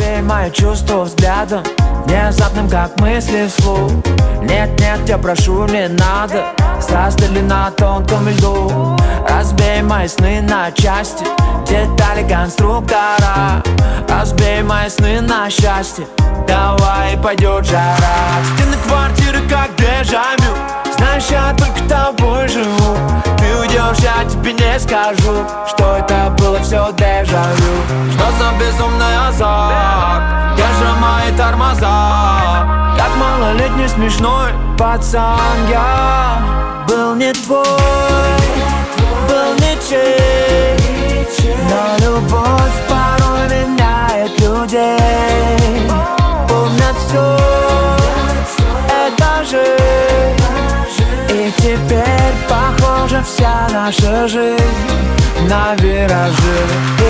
Разбей мои чувства взглядом, внезапным, как мысли вслух. Нет, нет, я прошу, не надо, страсти ли на тонком льду. Разбей мои сны на части, детали конструктора. Разбей мои сны на счастье, давай пойдет жара. Стены квартиры как дежавю, знаешь, я только тобой живу. Ты уйдешь, я тебе не скажу, что это было все дежавю. Что за безумный азарт, где же мои тормоза? Как малолетний смешной пацан я был не твой, был ничей. Но любовь порой меняет людей. Помнят все этажи, и теперь похожа вся наша жизнь на виражи.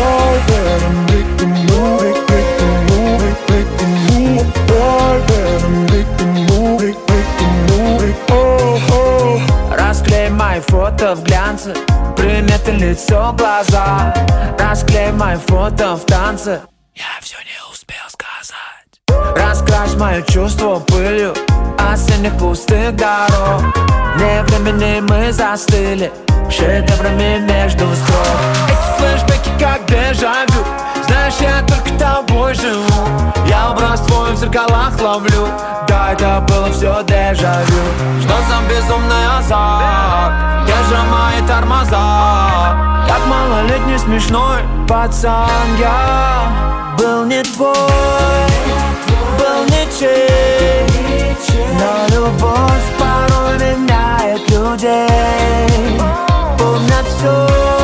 Расклей мои фото в глянце, приметы лицо, глаза. Расклей мои фото в танце, я все не успел сказать. Раскрась мои чувства пылью осенних пустых дорог. Вне времени мы застыли шедеврами между строк. Эти флешбеки как дежавю, знаешь, я только тобой живу. Я образ твой в зеркалах ловлю, да, это было все дежавю. Что за безумный азарт, где же мои тормоза? Как малолетний смешной пацан я был не твой, был ничей. Но любовь порой меняет людей. Помнят все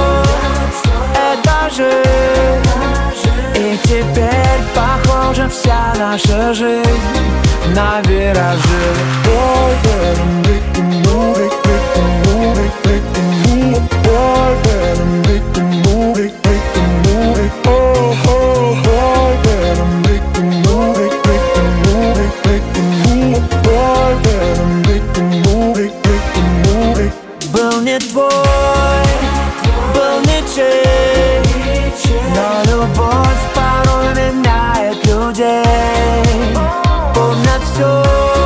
этажи, и теперь похожа вся наша жизнь на виражи. Был не твой, был ничей. Но любовь порой меняет людей. Помнят все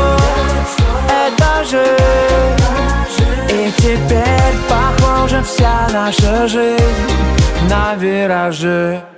этажи, и теперь похожа вся наша жизнь на виражи.